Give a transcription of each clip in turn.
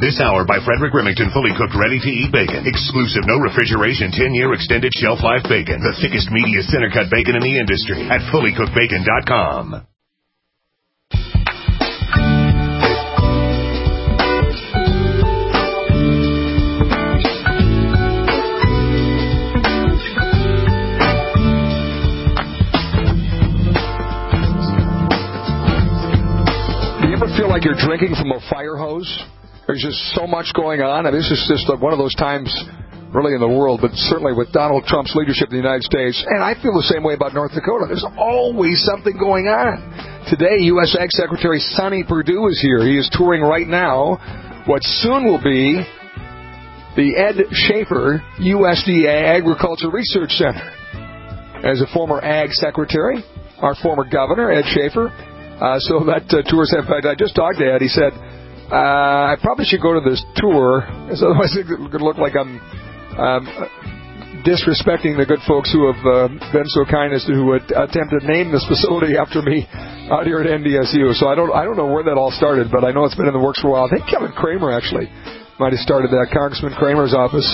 This hour by Frederick Remington, fully cooked, ready-to-eat bacon. Exclusive, no refrigeration, 10-year extended shelf life bacon. The thickest, meatiest center-cut bacon in the industry at fullycookedbacon.com. Feel like you're drinking from a fire hose? There's just so much going on. And this is just one of those times really in the world, but certainly with Donald Trump's leadership in the United States. And I feel the same way about North Dakota. There's always something going on. Today, U.S. Ag Secretary Sonny Perdue is here. He is touring right now what soon will be the Ed Schaefer USDA Agriculture Research Center. As a former Ag Secretary, our former governor, Ed Schaefer, so that tour's in fact, I just talked to Ed. He said, I probably should go to this tour, because otherwise it's going to look like I'm disrespecting the good folks who have been so kind as to attempt to name this facility after me out here at NDSU. So I don't know where that all started, but I know it's been in the works for a while. I think Kevin Kramer actually might have started that, Congressman Kramer's office.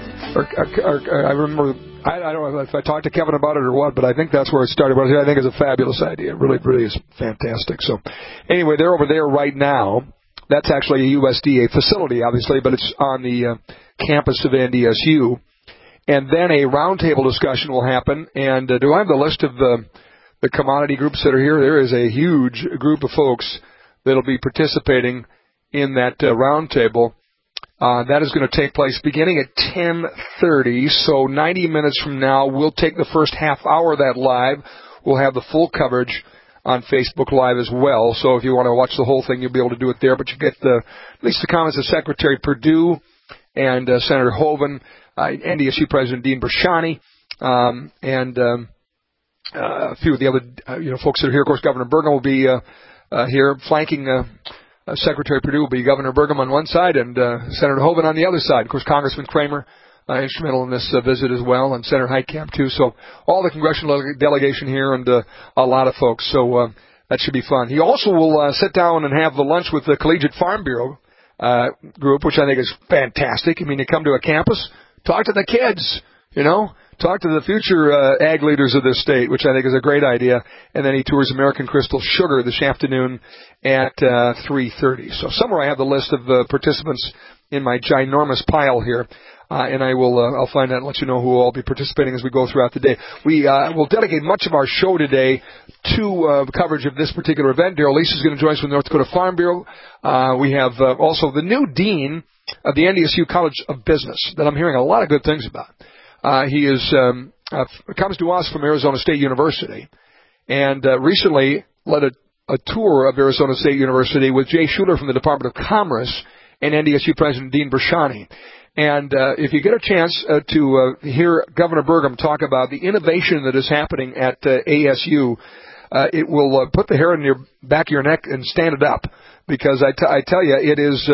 I remember... I don't know if I talked to Kevin about it or what, but I think that's where it started. But I think it's a fabulous idea. It really, really is fantastic. So anyway, they're over there right now. That's actually a USDA facility, obviously, but it's on the campus of NDSU. And then a roundtable discussion will happen. And do I have the list of the commodity groups that are here? There is a huge group of folks that will be participating in that roundtable. That is going to take place beginning at 10:30, so 90 minutes from now. We'll take the first half hour of that live. We'll have the full coverage on Facebook Live as well, so if you want to watch the whole thing, you'll be able to do it there. But you get at least the comments of Secretary Perdue and Senator Hoeven, NDSU President Dean Brashani, and a few of the other folks that are here. Of course, Governor Burgum will be here flanking Secretary Perdue will be Governor Burgum on one side and Senator Hoeven on the other side. Of course, Congressman Kramer instrumental in this visit as well, and Senator Heitkamp too. So all the congressional delegation here and a lot of folks. So that should be fun. He also will sit down and have the lunch with the Collegiate Farm Bureau group, which I think is fantastic. I mean, you come to a campus, talk to the kids, talk to the future ag leaders of this state, which I think is a great idea. And then he tours American Crystal Sugar this afternoon at 3:30. So somewhere I have the list of the participants in my ginormous pile here. And I'll find out and let you know who will all be participating as we go throughout the day. We will dedicate much of our show today to coverage of this particular event. Darrell Lease is going to join us from the North Dakota Farm Bureau. We have also the new dean of the NDSU College of Business that I'm hearing a lot of good things about. He comes to us from Arizona State University, and recently led a tour of Arizona State University with Jay Schuler from the Department of Commerce and NDSU President Dean Brashani. And if you get a chance to hear Governor Burgum talk about the innovation that is happening at ASU, it will put the hair on your back of your neck and stand it up, because I tell you, it is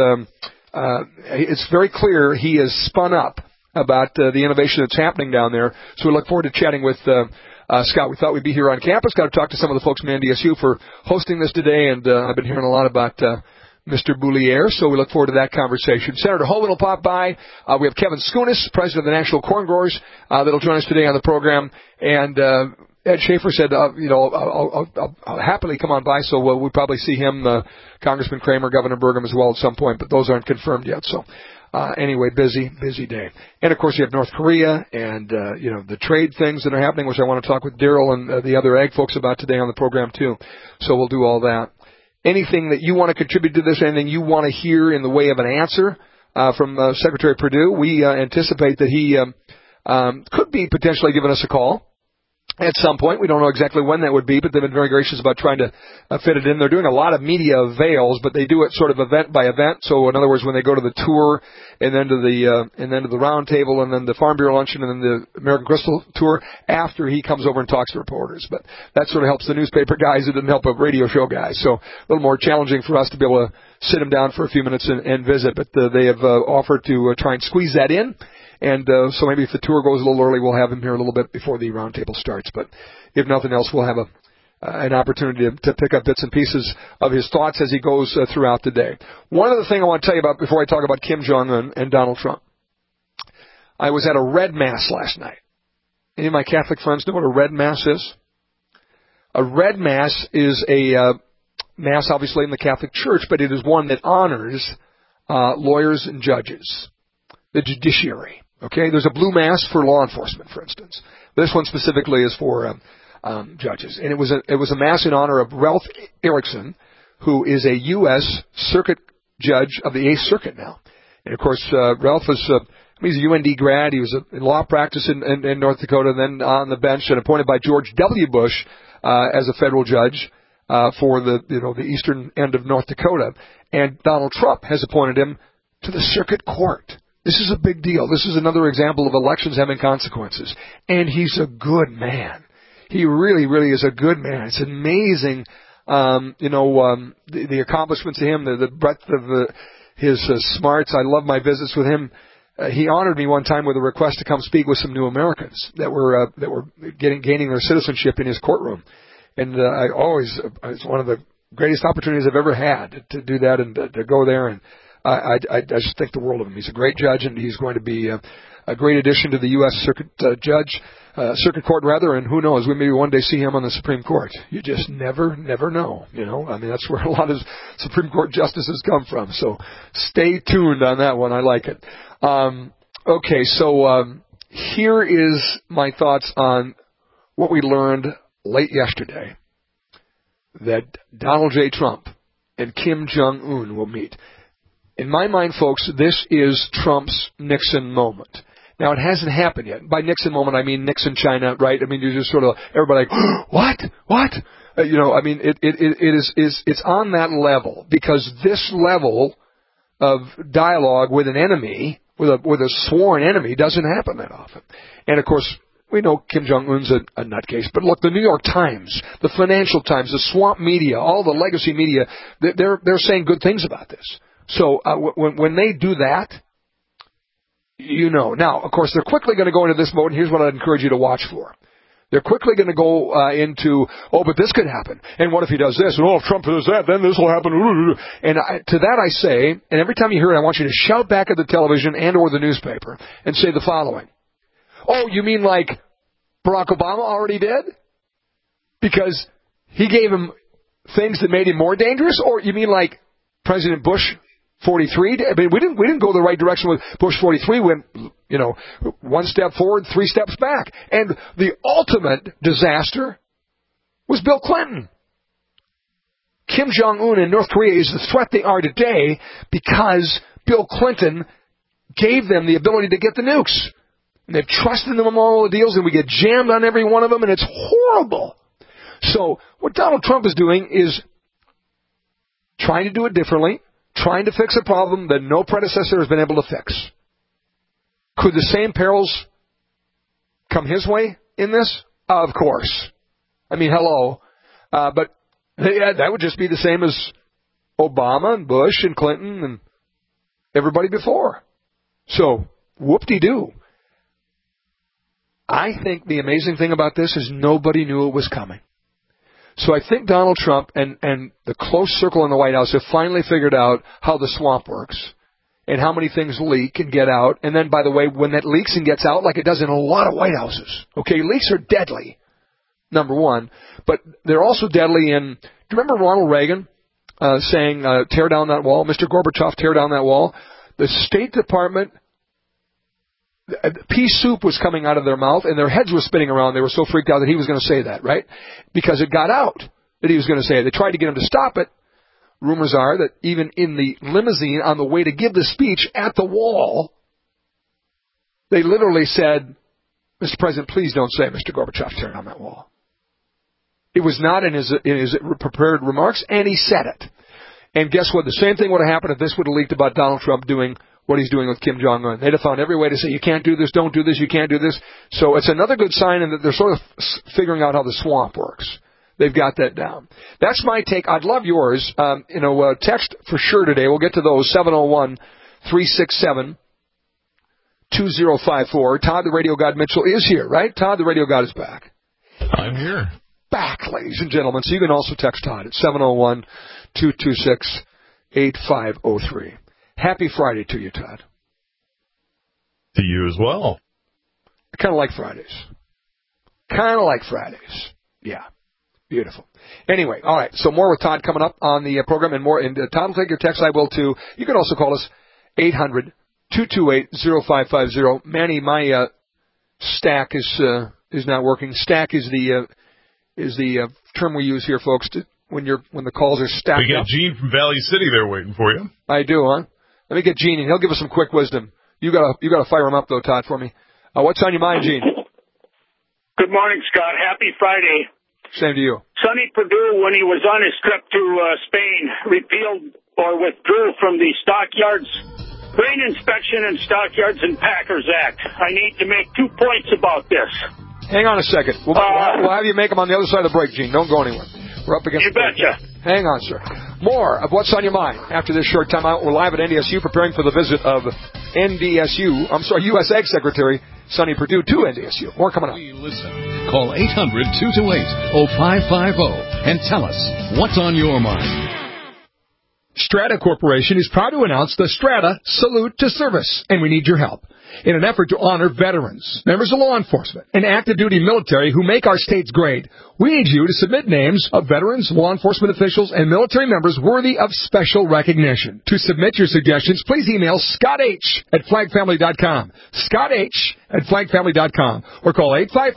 it's very clear he is spun up about the innovation that's happening down there. So we look forward to chatting with Scott. We thought we'd be here on campus. Got to talk to some of the folks from NDSU for hosting this today, and I've been hearing a lot about Mr. Boulier, so we look forward to that conversation. Senator Hoeven will pop by. We have Kevin Skunis, president of the National Corn Growers, that'll join us today on the program. And Ed Schaefer said, I'll happily come on by, so we'll probably see him, Congressman Kramer, Governor Burgum as well at some point, but those aren't confirmed yet. So anyway, busy day. And, of course, you have North Korea and, the trade things that are happening, which I want to talk with Darrell and the other ag folks about today on the program, too. So we'll do all that. Anything that you want to contribute to this, anything you want to hear in the way of an answer from Secretary Perdue, we anticipate that he could be potentially giving us a call at some point. We don't know exactly when that would be, but they've been very gracious about trying to fit it in. They're doing a lot of media avails, but they do it sort of event by event. So in other words, when they go to the tour and then to the round table and then the Farm Bureau luncheon and then the American Crystal tour, after he comes over and talks to reporters. But that sort of helps the newspaper guys. It doesn't help a radio show guys. So a little more challenging for us to be able to sit him down for a few minutes and visit. But they have offered to try and squeeze that in. And so maybe if the tour goes a little early, we'll have him here a little bit before the roundtable starts. But if nothing else, we'll have an opportunity to pick up bits and pieces of his thoughts as he goes throughout the day. One other thing I want to tell you about before I talk about Kim Jong-un and Donald Trump. I was at a Red Mass last night. Any of my Catholic friends know what a Red Mass is? A Red Mass is a Mass, obviously, in the Catholic Church, but it is one that honors lawyers and judges, the judiciary. Okay, there's a Blue Mass for law enforcement, for instance. This one specifically is for judges, and it was a Mass in honor of Ralph Erickson, who is a U.S. Circuit Judge of the 8th Circuit now. And of course, Ralph is he's a UND grad. He was in law practice in North Dakota, then on the bench and appointed by George W. Bush as a federal judge for the eastern end of North Dakota. And Donald Trump has appointed him to the Circuit Court. This is a big deal. This is another example of elections having consequences. And he's a good man. He really, really is a good man. It's amazing, the accomplishments of him, the breadth of his smarts. I love my visits with him. He honored me one time with a request to come speak with some new Americans that were gaining their citizenship in his courtroom. And it's one of the greatest opportunities I've ever had to do that and to go there. And I just think the world of him. He's a great judge, and he's going to be a great addition to the U.S. Circuit Court, and who knows, we maybe one day see him on the Supreme Court. You just never know, I mean, that's where a lot of Supreme Court justices come from. So stay tuned on that one. I like it. Okay, so here is my thoughts on what we learned late yesterday, that Donald J. Trump and Kim Jong-un will meet. In my mind, folks, this is Trump's Nixon moment. Now, it hasn't happened yet. By Nixon moment, I mean Nixon China, right? I mean, you just sort of, everybody like, what? It's on that level, because this level of dialogue with an enemy, with a sworn enemy, doesn't happen that often. And of course, we know Kim Jong-un's a nutcase, but look, the New York Times, the Financial Times, the swamp media, all the legacy media, they're saying good things about this. So when they do that, Now, of course, they're quickly going to go into this mode, and here's what I'd encourage you to watch for. They're quickly going to go into, but this could happen. And what if he does this? And, if Trump does that, then this will happen. And to that I say, and every time you hear it, I want you to shout back at the television and or the newspaper and say the following. Oh, you mean like Barack Obama already did? Because he gave him things that made him more dangerous? Or you mean like President Bush 43? I mean, we didn't go the right direction with Bush 43. We went, one step forward, 3 steps back. And the ultimate disaster was Bill Clinton. Kim Jong-un in North Korea is the threat they are today because Bill Clinton gave them the ability to get the nukes. And they've trusted them on all the deals, and we get jammed on every one of them, and it's horrible. So what Donald Trump is doing is trying to do it differently, trying to fix a problem that no predecessor has been able to fix. Could the same perils come his way in this? Of course. I mean, hello. But that would just be the same as Obama and Bush and Clinton and everybody before. So, whoop-de-doo. I think the amazing thing about this is nobody knew it was coming. So I think Donald Trump and the close circle in the White House have finally figured out how the swamp works and how many things leak and get out. And then, by the way, when that leaks and gets out, like it does in a lot of White Houses, okay, leaks are deadly, number one. But they're also deadly in, do you remember Ronald Reagan saying, tear down that wall? Mr. Gorbachev, tear down that wall. The State Department, pea soup was coming out of their mouth, and their heads were spinning around. They were so freaked out that he was going to say that, right? Because it got out that he was going to say it. They tried to get him to stop it. Rumors are that even in the limousine on the way to give the speech at the wall, they literally said, Mr. President, please don't say Mr. Gorbachev tear down that wall. It was not in his prepared remarks, and he said it. And guess what? The same thing would have happened if this would have leaked about Donald Trump doing what he's doing with Kim Jong-un. They'd have found every way to say, you can't do this, don't do this, you can't do this. So it's another good sign in that they're sort of figuring out how the swamp works. They've got that down. That's my take. I'd love yours. Text for sure today. We'll get to those. 701-367-2054. Todd the Radio God Mitchell is here, right? Todd the Radio God is back. I'm here. back, ladies and gentlemen. So you can also text Todd at 701-226-8503. Happy Friday to you, Todd. To you as well. I kind of like Fridays. Yeah. Beautiful. Anyway, all right. So more with Todd coming up on the program and more. And Todd will take your text. I will too. You can also call us 800-228-0550. Manny, my stack is not working. Stack is the term we use here, folks, when the calls are stacked up. We got Gene from Valley City there waiting for you. I do, huh? Let me get Gene, and he'll give us some quick wisdom. You gotta fire him up though, Todd, for me. What's on your mind, Gene? Good morning, Scott. Happy Friday. Same to you. Sonny Perdue, when he was on his trip to Spain, repealed or withdrew from the Stockyards, Grain Inspection and Stockyards and Packers Act. I need to make 2 points about this. Hang on a second. We'll have you make them on the other side of the break, Gene. Don't go anywhere. We're up against the break. You betcha. Hang on, sir. More of What's on Your Mind after this short time out. We're live at NDSU preparing for the visit of U.S. Ag Secretary Sonny Perdue to NDSU. More coming up. Listen. Call 800-228-0550 and tell us what's on your mind. Strata Corporation is proud to announce the Strata Salute to Service, and we need your help. In an effort to honor veterans, members of law enforcement, and active duty military who make our states great, we need you to submit names of veterans, law enforcement officials, and military members worthy of special recognition. To submit your suggestions, please email Scott H. at flagfamily.com, Scott H. at flagfamily.com, or call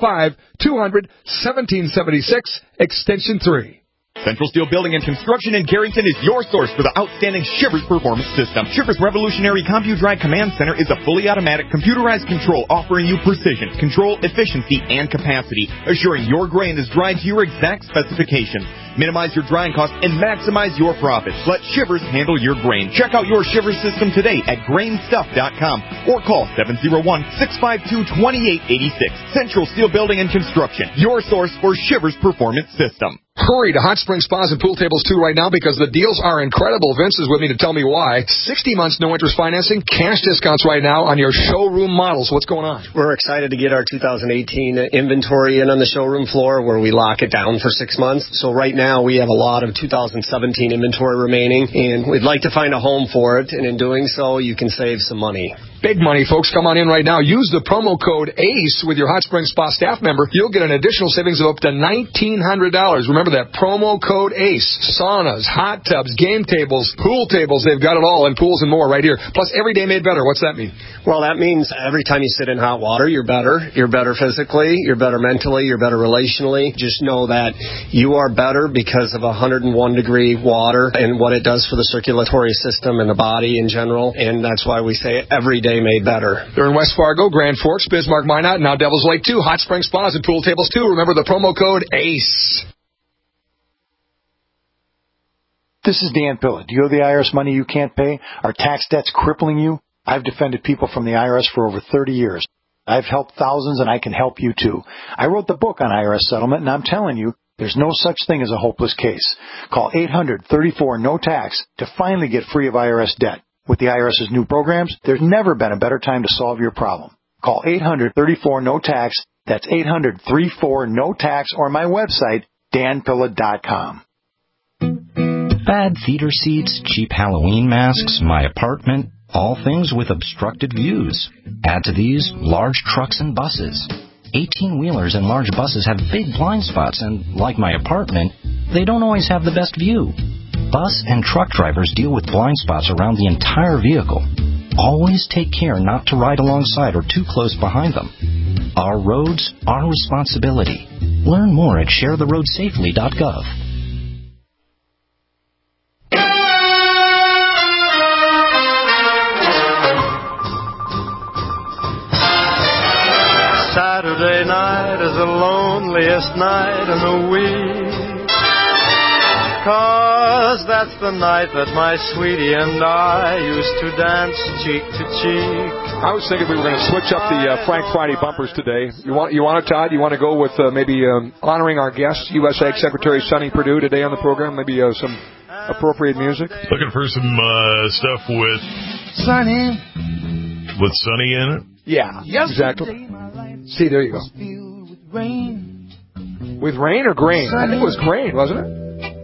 855-200-1776, extension 3. Central Steel Building and Construction in Carrington is your source for the outstanding Shivers Performance System. Shivers Revolutionary CompuDry Command Center is a fully automatic computerized control offering you precision, control, efficiency, and capacity, assuring your grain is dried to your exact specifications. Minimize your drying costs and maximize your profits. Let Shivers handle your grain. Check out your Shivers system today at grainstuff.com or call 701-652-2886. Central Steel Building and Construction, your source for Shivers Performance System. Hurry to Hot Spring Spas and Pool Tables 2 right now because the deals are incredible. Vince is with me to tell me why. 60 months no interest financing, cash discounts right now on your showroom models. What's going on? We're excited to get our 2018 inventory in on the showroom floor where we lock it down for 6 months. So right now we have a lot of 2017 inventory remaining, and we'd like to find a home for it. And in doing so, you can save some money. Big money, folks. Come on in right now. Use the promo code ACE with your Hot Spring Spa staff member. You'll get an additional savings of up to $1,900. Remember that promo code ACE. Saunas, hot tubs, game tables, pool tables. They've got it all, and pools and more right here. Plus, every day made better. What's that mean? Well, that means every time you sit in hot water, you're better. You're better physically. You're better mentally. You're better relationally. Just know that you are better because of 101-degree water and what it does for the circulatory system and the body in general. And that's why we say every day made better. They're in West Fargo, Grand Forks, Bismarck, Minot, now Devil's Lake 2. Hot Spring Spas and Pool Tables 2. Remember the promo code ACE. This is Dan Pilla. Do you owe the IRS money you can't pay? Are tax debts crippling you? I've defended people from the IRS for over 30 years. I've helped thousands, and I can help you too. I wrote the book on IRS settlement, and I'm telling you, there's no such thing as a hopeless case. Call 800-34-NO-TAX to finally get free of IRS debt. With the IRS's new programs, there's never been a better time to solve your problem. Call 800-34-NO-TAX. That's 800-34-NO-TAX, or my website, danpilla.com. Bad theater seats, cheap Halloween masks, my apartment, all things with obstructed views. Add to these large trucks and buses. 18-wheelers and large buses have big blind spots, and like my apartment, they don't always have the best view. Bus and truck drivers deal with blind spots around the entire vehicle. Always take care not to ride alongside or too close behind them. Our roads, our responsibility. Learn more at sharetheroadsafely.gov. Saturday night is the loneliest night in the week, 'cause that's the night that my sweetie and I used to dance cheek to cheek. I was thinking we were going to switch up the Frank Friday bumpers today. You want it, Todd? You want to go with maybe honoring our guest, U.S. Ag Secretary Sonny Perdue, today on the program? Maybe some appropriate music? Looking for some stuff with Sonny. With Sonny in it? Yeah, exactly. See, there you go. With rain or grain? I think it was grain, wasn't it?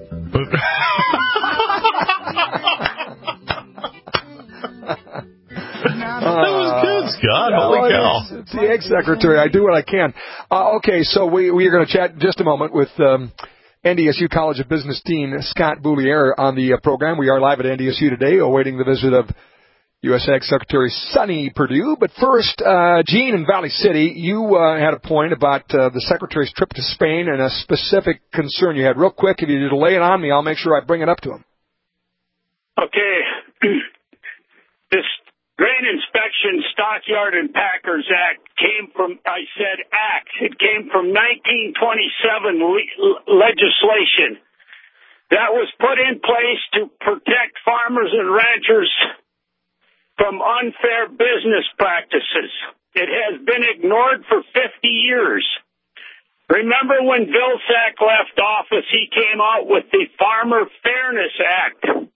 That was good, Scott. Holy cow. It's the egg secretary. I do what I can. Okay, so we are going to chat in just a moment with NDSU College of Business Dean Scott Boulier on the program. We are live at NDSU today, awaiting the visit of U.S. Ag Secretary Sonny Perdue. But first, Gene in Valley City, you had a point about the Secretary's trip to Spain and a specific concern you had. Real quick, if you lay it on me, I'll make sure I bring it up to him. Okay. This Grain Inspection, Stockyard, and Packers Act came from, I said act, it came from 1927 legislation that was put in place to protect farmers and ranchers from unfair business practices. It has been ignored for 50 years. Remember when Vilsack left office, he came out with the Farmer Fairness Act.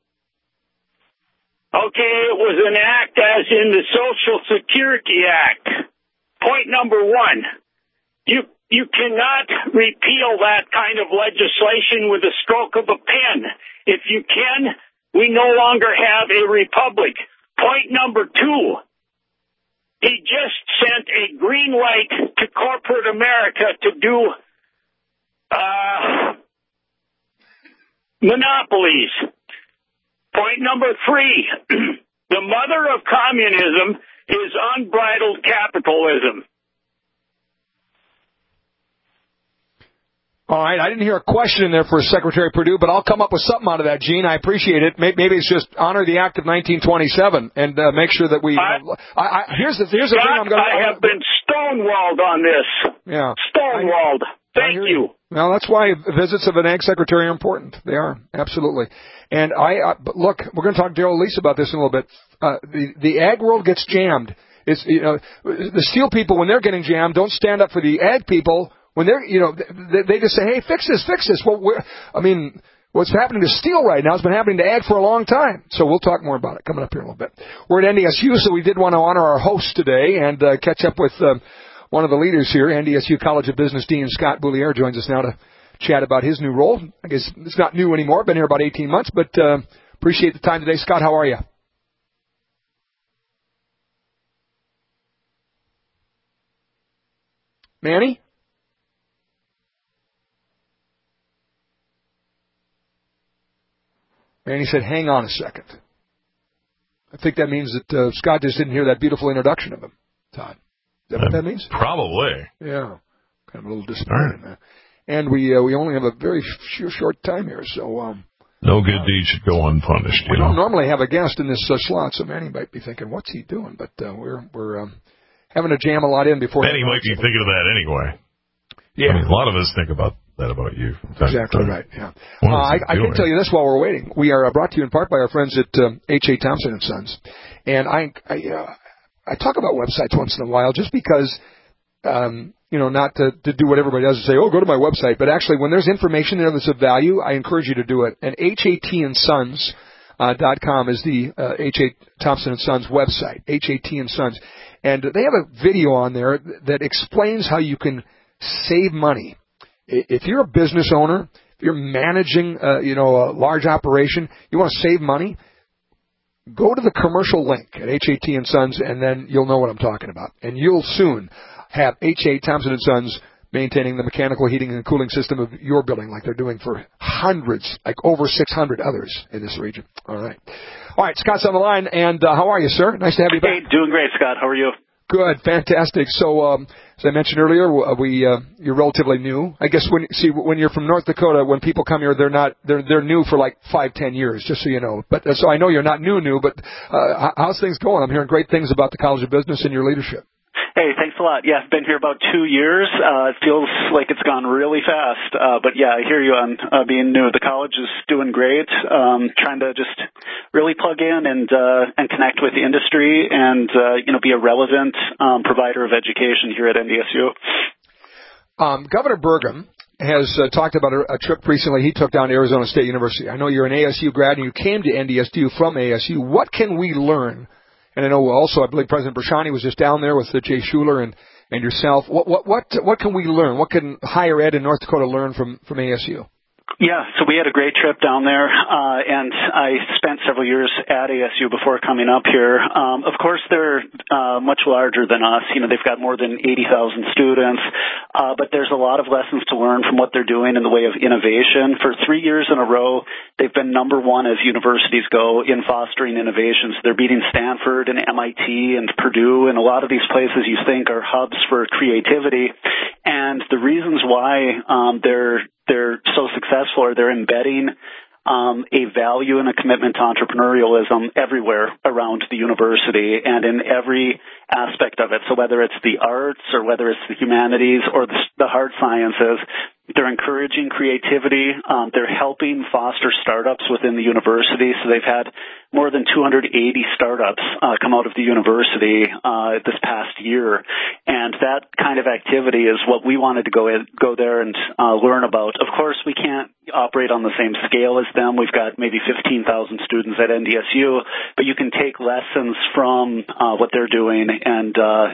Okay, it was an act as in the Social Security Act. Point number one, you cannot repeal that kind of legislation with a stroke of a pen. If you can, we no longer have a republic. Point number two, he just sent a green light to corporate America to do monopolies. Point number three, the mother of communism is unbridled capitalism. All right, I didn't hear a question in there for Secretary Perdue, but I'll come up with something out of that, Gene. I appreciate it. Maybe it's just honor the Act of 1927 and make sure that we... here's the thing I'm going to... I have been stonewalled on this. Yeah. Stonewalled. Thank you. Well, that's why visits of an Ag Secretary are important. They are, absolutely. And but look, we're going to talk to Darrell Lease about this in a little bit. The ag world gets jammed. It's, the steel people, when they're getting jammed, don't stand up for the ag people. When they're, they just say, hey, fix this. Well, what's happening to steel right now has been happening to ag for a long time. So we'll talk more about it coming up here in a little bit. We're at NDSU, so we did want to honor our host today and catch up with one of the leaders here. NDSU College of Business Dean Scott Boulier joins us now to chat about his new role. I guess it's not new anymore. Been here about 18 months, but appreciate the time today. Scott, how are you? Manny? Manny said, hang on a second. I think that means that Scott just didn't hear that beautiful introduction of him, Todd. Is that what that means? Probably. Yeah. Kind of a little disappointed. Right. And we only have a very short time here, so... no good deed should go unpunished. We don't normally have a guest in this slot, so Manny might be thinking, what's he doing? But we're having to jam a lot in before... Manny might be thinking of that anyway. Yeah. I mean, a lot of us think about that about you. Exactly right, yeah. I can tell you this while we're waiting. We are brought to you in part by our friends at H.A. Thompson & Sons. And I talk about websites once in a while just because... not to do what everybody does and say, oh, go to my website. But actually, when there's information there that's of value, I encourage you to do it. And HATandsons.com is the H.A. Thompson & Sons website, HAT & Sons. And they have a video on there that explains how you can save money. If you're a business owner, if you're managing, a large operation, you want to save money, go to the commercial link at HAT & Sons, and then you'll know what I'm talking about. And you'll soon have H.A. Thompson & Sons maintaining the mechanical heating and cooling system of your building like they're doing for hundreds, like over 600 others in this region. All right, Scott's on the line, and how are you, sir? Nice to have you back. Hey, doing great, Scott. How are you? Good, fantastic. So, as I mentioned earlier, you're relatively new. I guess when you're from North Dakota, when people come here, they're new for like 5-10 years, just so you know. But so I know you're not new, but how's things going? I'm hearing great things about the College of Business and your leadership. Hey, thanks a lot. Yeah, I've been here about 2 years. It feels like it's gone really fast. But yeah, I hear you on being new. The college is doing great. Trying to just really plug in and connect with the industry and, be a relevant provider of education here at NDSU. Governor Burgum has talked about a trip recently he took down to Arizona State University. I know you're an ASU grad and you came to NDSU from ASU. What can we learn? And I know also, I believe President Bershani was just down there with Jay Schuler and yourself. What can we learn? What can higher ed in North Dakota learn from ASU? Yeah, so we had a great trip down there, and I spent several years at ASU before coming up here. Of course, they're much larger than us. You know, they've got more than 80,000 students, but there's a lot of lessons to learn from what they're doing in the way of innovation. For 3 years in a row, they've been number one as universities go in fostering innovations. They're beating Stanford and MIT and Purdue, and a lot of these places you think are hubs for creativity. And the reasons why they're so successful are they're embedding a value and a commitment to entrepreneurialism everywhere around the university and in every aspect of it. So whether it's the arts or whether it's the humanities or the hard sciences, they're encouraging creativity. They're helping foster startups within the university. So they've had more than 280 startups come out of the university this past year. And that kind of activity is what we wanted to go there and learn about. Of course, we can't operate on the same scale as them. We've got maybe 15,000 students at NDSU, but you can take lessons from what they're doing and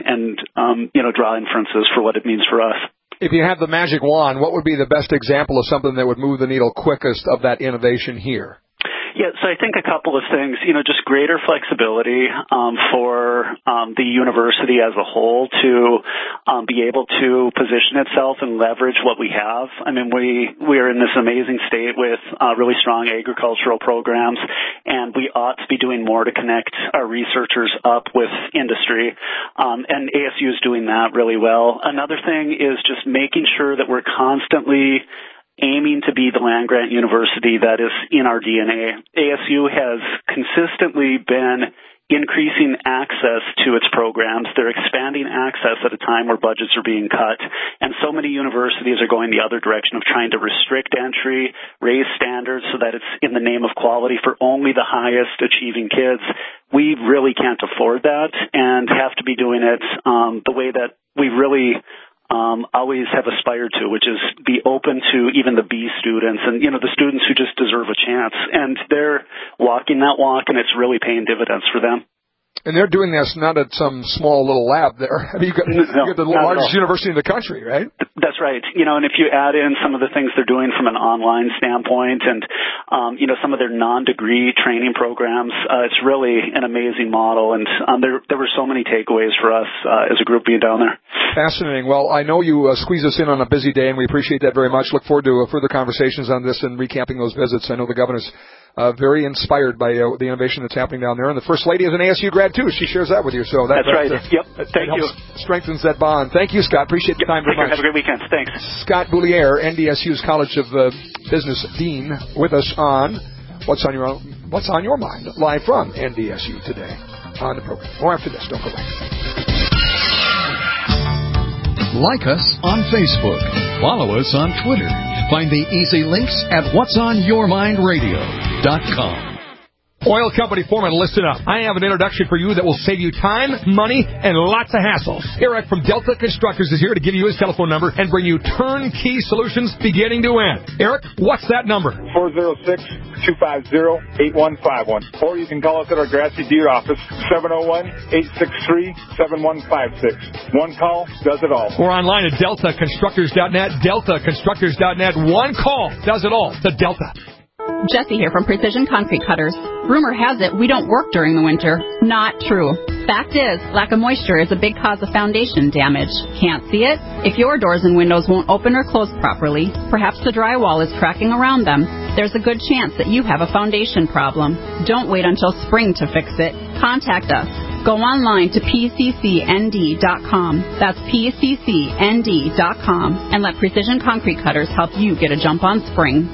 draw inferences for what it means for us. If you had the magic wand, what would be the best example of something that would move the needle quickest of that innovation here? Yeah, so I think a couple of things, just greater flexibility for the university as a whole to be able to position itself and leverage what we have. I mean, we are in this amazing state with really strong agricultural programs, and we ought to be doing more to connect our researchers up with industry, and ASU is doing that really well. Another thing is just making sure that we're constantly aiming to be the land-grant university that is in our DNA. ASU has consistently been increasing access to its programs. They're expanding access at a time where budgets are being cut. And so many universities are going the other direction of trying to restrict entry, raise standards so that it's in the name of quality for only the highest achieving kids. We really can't afford that and have to be doing it the way that we really always have aspired to, which is be open to even the B students and, the students who just deserve a chance. And they're walking that walk, and it's really paying dividends for them. And they're doing this not at some small little lab there. I mean, you got the largest university in the country, right? That's right. And if you add in some of the things they're doing from an online standpoint and, some of their non-degree training programs, it's really an amazing model. And there were so many takeaways for us as a group being down there. Fascinating. Well, I know you squeeze us in on a busy day, and we appreciate that very much. Look forward to further conversations on this and recapping those visits. I know the governor's very inspired by the innovation that's happening down there. And the First Lady is an ASU grad, too. She shares that with you. So that's right. Yep. Thank you. Strengthens that bond. Thank you, Scott. Appreciate the time very much. Have a great weekend. Thanks. Scott Boulier, NDSU's College of Business Dean, with us on What's on Your Mind, live from NDSU today on the program. More after this. Don't go away. Like us on Facebook. Follow us on Twitter. Find the easy links at whatsonyourmindradio.com. Oil company foreman, listen up. I have an introduction for you that will save you time, money, and lots of hassle. Eric from Delta Constructors is here to give you his telephone number and bring you turnkey solutions beginning to end. Eric, what's that number? 406-250-8151. Or you can call us at our Grassy Deer office, 701-863-7156. One call does it all. Or online at deltaconstructors.net, deltaconstructors.net. One call does it all. The Delta. Jesse here from Precision Concrete Cutters. Rumor has it we don't work during the winter. Not true. Fact is, lack of moisture is a big cause of foundation damage. Can't see it? If your doors and windows won't open or close properly, perhaps the drywall is cracking around them, there's a good chance that you have a foundation problem. Don't wait until spring to fix it. Contact us. Go online to pccnd.com. That's pccnd.com, and let Precision Concrete Cutters help you get a jump on spring.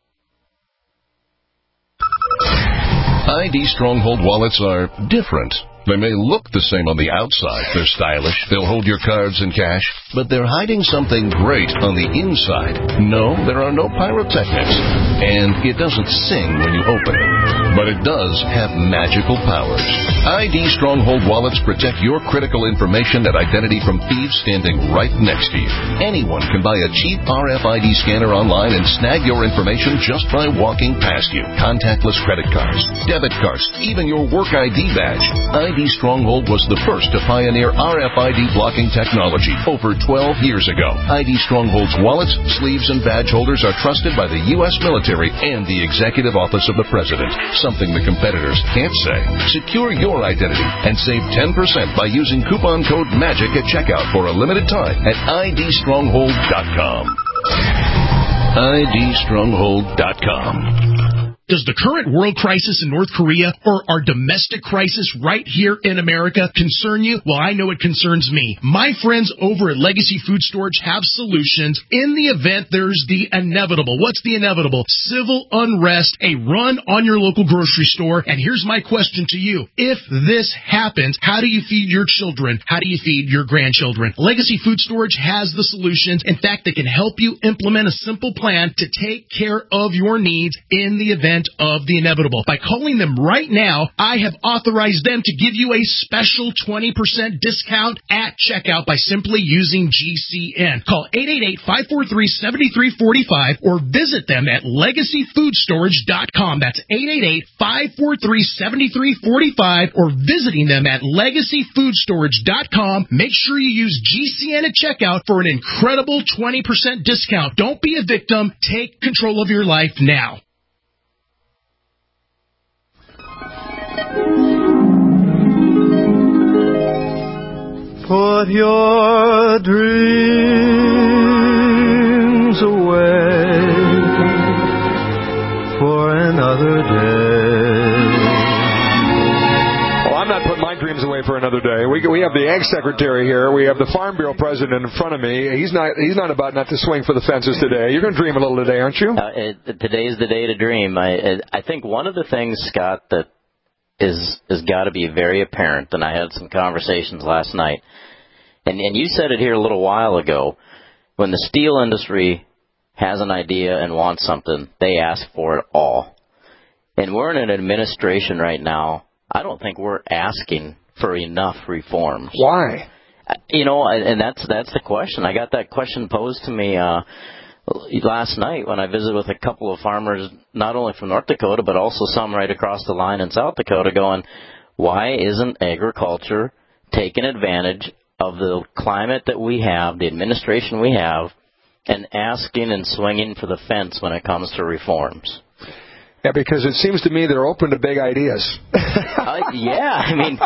ID Stronghold wallets are different. They may look the same on the outside. They're stylish. They'll hold your cards and cash. But they're hiding something great on the inside. No, there are no pyrotechnics. And it doesn't sing when you open it. But it does have magical powers. ID Stronghold wallets protect your critical information and identity from thieves standing right next to you. Anyone can buy a cheap RFID scanner online and snag your information just by walking past you. Contactless credit cards, debit cards, even your work ID badge. ID Stronghold was the first to pioneer RFID blocking technology over 12 years ago. ID Stronghold's wallets, sleeves, and badge holders are trusted by the U.S. military and the Executive Office of the President, something the competitors can't say. Secure your identity and save 10% by using coupon code MAGIC at checkout for a limited time at idstronghold.com. idstronghold.com. Does the current world crisis in North Korea or our domestic crisis right here in America concern you? Well, I know it concerns me. My friends over at Legacy Food Storage have solutions in the event there's the inevitable. What's the inevitable? Civil unrest, a run on your local grocery store. And here's my question to you. If this happens, how do you feed your children? How do you feed your grandchildren? Legacy Food Storage has the solutions. In fact, they can help you implement a simple plan to take care of your needs in the event of the inevitable. By calling them right now, I have authorized them to give you a special 20% discount at checkout by simply using GCN. Call 888-543-7345 or visit them at legacyfoodstorage.com. That's 888-543-7345 or visiting them at legacyfoodstorage.com. Make sure you use GCN at checkout for an incredible 20% discount. Don't be a victim. Take control of your life now. Put your dreams away for another day. Well, I'm not putting my dreams away for another day. We have the Ag Secretary here. We have the Farm Bureau President in front of me. He's not about not to swing for the fences today. You're going to dream a little today, aren't you? Today's the day to dream. I think one of the things, Scott, that is got to be very apparent, and I had some conversations last night, and you said it here a little while ago, when the steel industry has an idea and wants something, they ask for it all. And we're in an administration right now, I don't think we're asking for enough reforms. Why? You know, and that's the question. I got that question posed to me last night when I visited with a couple of farmers, not only from North Dakota, but also some right across the line in South Dakota, going, why isn't agriculture taking advantage of the climate that we have, the administration we have, and asking and swinging for the fence when it comes to reforms? Yeah, because it seems to me they're open to big ideas. Yeah, I mean,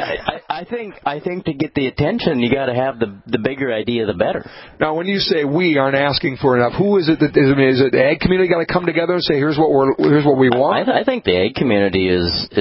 I think to get the attention, you got to have the bigger idea, the better. Now, when you say we aren't asking for enough, who is it that is? I mean, is it the ag community got to come together and say, here's what we want? I think the ag community is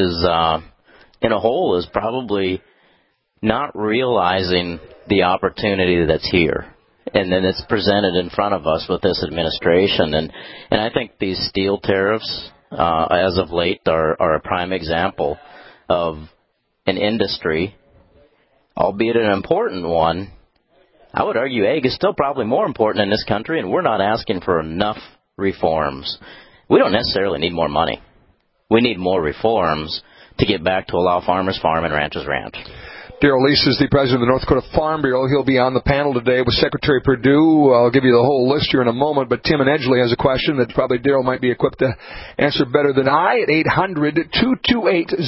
in a whole is probably not realizing the opportunity that's here. And then it's presented in front of us with this administration. And I think these steel tariffs, as of late, are a prime example of an industry, albeit an important one. I would argue ag is still probably more important in this country, and we're not asking for enough reforms. We don't necessarily need more money. We need more reforms to get back to allow farmers farm and ranchers ranch. Darrell Lease is the president of the North Dakota Farm Bureau. He'll be on the panel today with Secretary Perdue. I'll give you the whole list here in a moment, but Tim and Edgley has a question that probably Darrell might be equipped to answer better than I at 800-228-0550.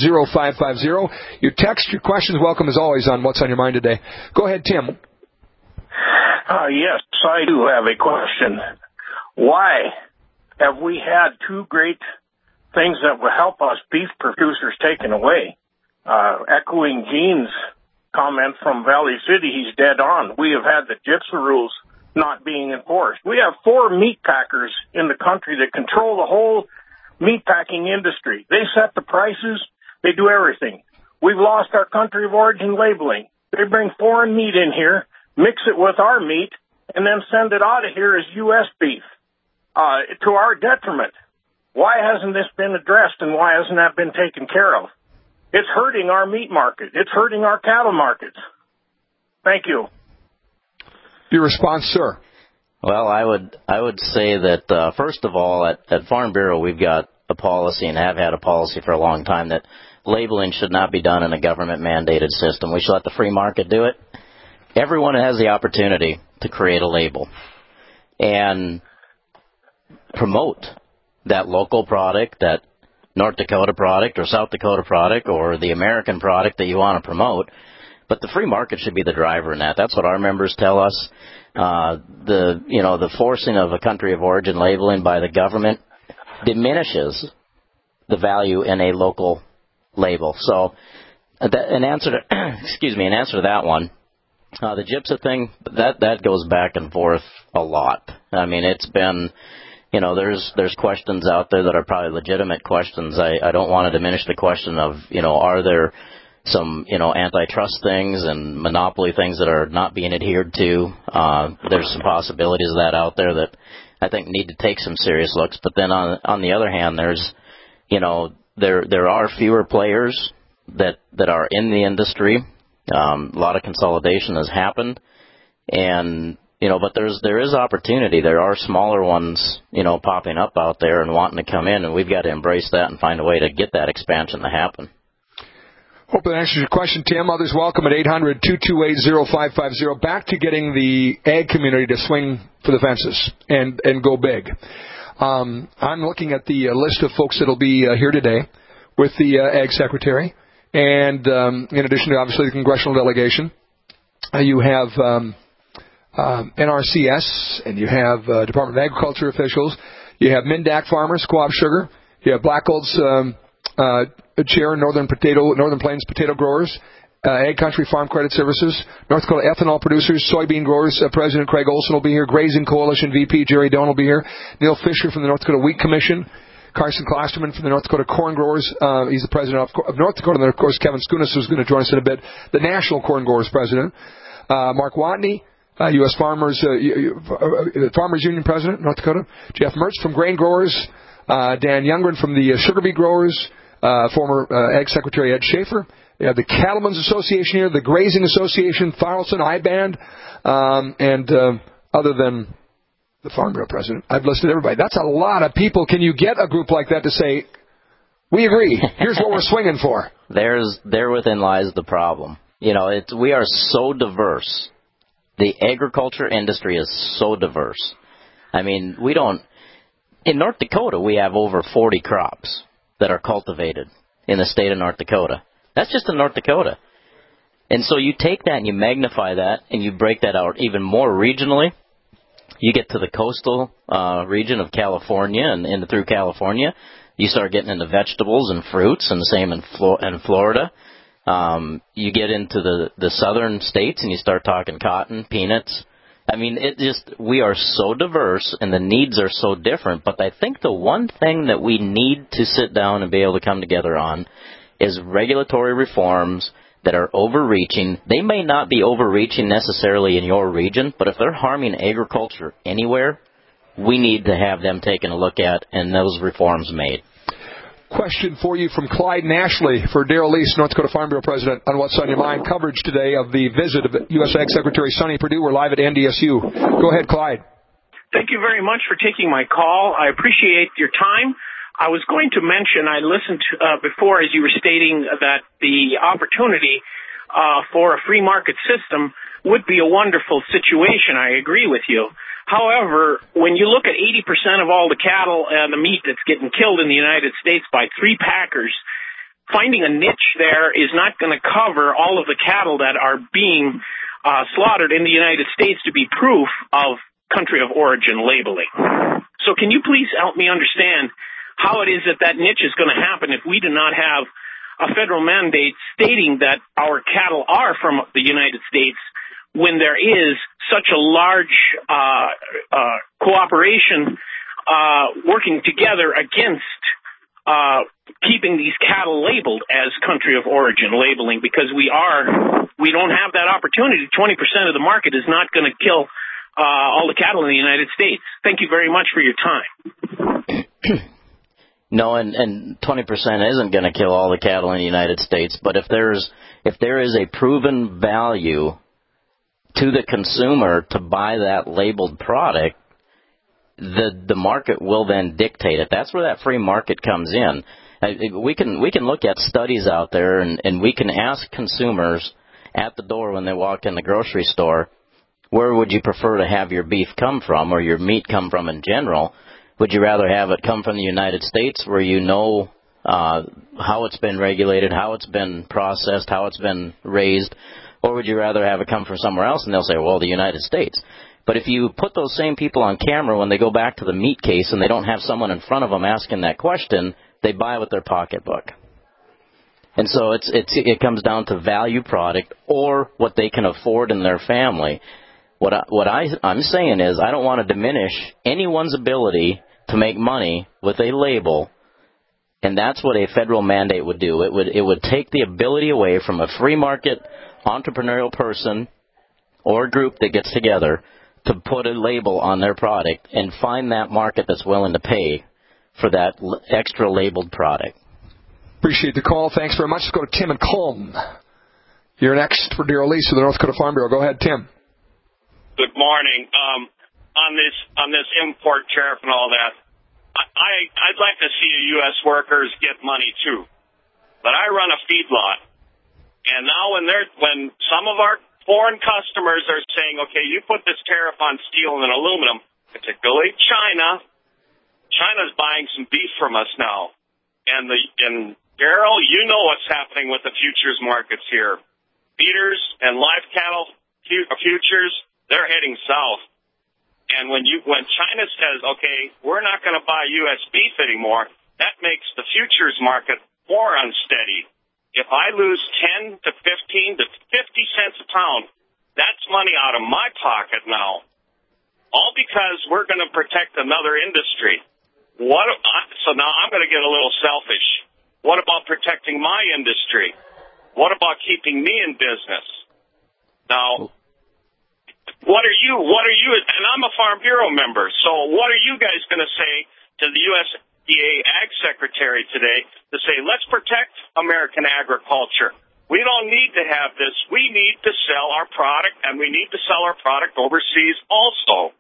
Your text, your questions, welcome as always on What's on Your Mind today. Go ahead, Tim. Yes, I do have a question. Why have we had two great things that will help us beef producers taken away? Echoing Gene's comment from Valley City, he's dead on. We have had the GIPSA rules not being enforced. We have 4 meat packers in the country that control the whole meat packing industry. They set the prices. They do everything. We've lost our country of origin labeling. They bring foreign meat in here, mix it with our meat, and then send it out of here as U.S. beef to our detriment. Why hasn't this been addressed, and why hasn't that been taken care of? It's hurting our meat market. It's hurting our cattle markets. Thank you. Your response, sir? Well, I would say that, first of all, at Farm Bureau, we've got a policy and have had a policy for a long time that labeling should not be done in a government-mandated system. We should let the free market do it. Everyone has the opportunity to create a label and promote that local product, that North Dakota product or South Dakota product or the American product that you want to promote. But the free market should be the driver in that. That's what our members tell us. The forcing of a country of origin labeling by the government diminishes the value in a local label. So, an answer to that one, the gypsum thing, that goes back and forth a lot. I mean, it's been, there's questions out there that are probably legitimate questions. I don't want to diminish the question of, are there some, antitrust things and monopoly things that are not being adhered to. There's some possibilities of that out there that I think need to take some serious looks. But then on the other hand, there's, there are fewer players that are in the industry. A lot of consolidation has happened, and but there is opportunity. There are smaller ones, popping up out there and wanting to come in, and we've got to embrace that and find a way to get that expansion to happen. Hope that answers your question, Tim. Others welcome at 800-228-0550. Back to getting the ag community to swing for the fences and go big. I'm looking at the list of folks that will be here today with the Ag Secretary. And in addition to, obviously, the congressional delegation, you have NRCS, and you have Department of Agriculture officials. You have Mindac farmers, Co-op Sugar. You have Black Gold's chair, Northern Plains potato growers, Ag Country Farm Credit Services, North Dakota ethanol producers, soybean growers. President Craig Olson will be here. Grazing Coalition VP Jerry Doan will be here. Neil Fisher from the North Dakota Wheat Commission. Carson Klosterman from the North Dakota Corn Growers. He's the president of North Dakota. And then, of course, Kevin Skunas, who's going to join us in a bit, the National Corn Growers president. Mark Watney, U.S. Farmers Union president, North Dakota. Jeff Mertz from Grain Growers. Dan Youngren from the Sugar Beet Growers. Former Ag Secretary Ed Schaefer. You have the Cattlemen's Association here, the Grazing Association, Tharlson, I-Band, and other than the Farm Bureau president, I've listed everybody. That's a lot of people. Can you get a group like that to say, we agree, here's what we're swinging for? Therein lies the problem. We are so diverse. The agriculture industry is so diverse. I mean, in North Dakota, we have over 40 crops that are cultivated in the state of North Dakota. That's just in North Dakota. And so you take that and you magnify that and you break that out even more regionally. You get to the coastal region of California and through California, you start getting into vegetables and fruits, and the same in Florida. You get into the southern states and you start talking cotton, peanuts. I mean, we are so diverse and the needs are so different. But I think the one thing that we need to sit down and be able to come together on is regulatory reforms that are overreaching. They may not be overreaching necessarily in your region, but if they're harming agriculture anywhere, we need to have them taken a look at and those reforms made. Question for you from Clyde Nashley for Darrell Lease, North Dakota Farm Bureau President, on What's on Your Mind. Coverage today of the visit of U.S. Ag Secretary Sonny Perdue. We're live at NDSU. Go ahead, Clyde. Thank you very much for taking my call. I appreciate your time. I was going to mention, I listened before as you were stating that the opportunity for a free market system would be a wonderful situation. I agree with you. However, when you look at 80% of all the cattle and the meat that's getting killed in the United States by three packers, finding a niche there is not going to cover all of the cattle that are being slaughtered in the United States to be proof of country of origin labeling. So can you please help me understand how it is that niche is going to happen if we do not have a federal mandate stating that our cattle are from the United States when there is such a large cooperation working together against keeping these cattle labeled as country of origin labeling, because we don't have that opportunity. 20% of the market is not going to kill all the cattle in the United States. Thank you very much for your time. No, and 20% isn't going to kill all the cattle in the United States. But if there is a proven value to the consumer to buy that labeled product, the market will then dictate it. That's where that free market comes in. We can look at studies out there, and we can ask consumers at the door when they walk in the grocery store, where would you prefer to have your beef come from or your meat come from in general? Would you rather have it come from the United States where you know how it's been regulated, how it's been processed, how it's been raised, or would you rather have it come from somewhere else? And they'll say, well, the United States. But if you put those same people on camera when they go back to the meat case and they don't have someone in front of them asking that question, they buy with their pocketbook. And so it comes down to value product or what they can afford in their family. What I'm saying is I don't want to diminish anyone's ability to make money with a label, and that's what a federal mandate would do. It would take the ability away from a free market entrepreneurial person or group that gets together to put a label on their product and find that market that's willing to pay for that extra labeled product. Appreciate the call. Thanks very much. Let's go to Tim and Culm. You're next for Darrell Lease of the North Dakota Farm Bureau. Go ahead, Tim. Good morning. On this import tariff and all that, I'd like to see U.S. workers get money too. But I run a feedlot, and now when some of our foreign customers are saying, okay, you put this tariff on steel and aluminum, particularly China's buying some beef from us now, and Darrell, you know what's happening with the futures markets here. Feeders and live cattle futures, they're heading south. And when China says, okay, we're not going to buy U.S. beef anymore, that makes the futures market more unsteady. If I lose 10 to 15 to 50 cents a pound, that's money out of my pocket now. All because we're going to protect another industry. So now I'm going to get a little selfish. What about protecting my industry? What about keeping me in business? Now, what are you, and I'm a Farm Bureau member, so what are you guys going to say to the USDA Ag Secretary today to say, let's protect American agriculture? We don't need to have this. We need to sell our product, and we need to sell our product overseas also.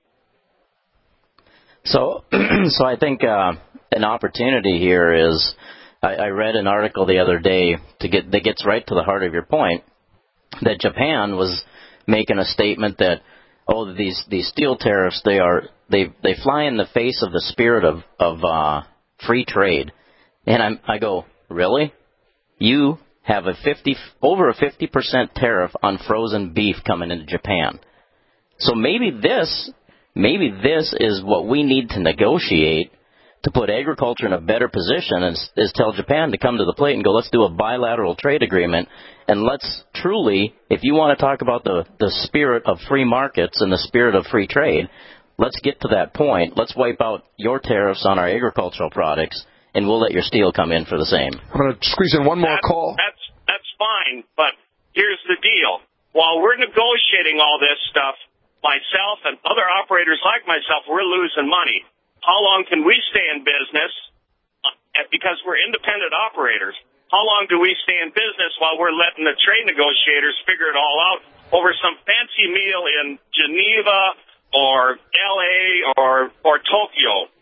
So I think an opportunity here is, I read an article the other day that gets right to the heart of your point, that Japan was making a statement that, these steel tariffs, they fly in the face of the spirit of free trade. And I go, really? You have over a 50% tariff on frozen beef coming into Japan. So maybe this is what we need to negotiate to put agriculture in a better position, is tell Japan to come to the plate and go, let's do a bilateral trade agreement, and let's truly, if you want to talk about the spirit of free markets and the spirit of free trade, let's get to that point. Let's wipe out your tariffs on our agricultural products, and we'll let your steel come in for the same. I'm going to squeeze in one more call. That's fine, but here's the deal. While we're negotiating all this stuff, myself and other operators like myself, we're losing money. How long can we stay in business? Because we're independent operators. How long do we stay in business while we're letting the trade negotiators figure it all out over some fancy meal in Geneva or L.A. or Tokyo?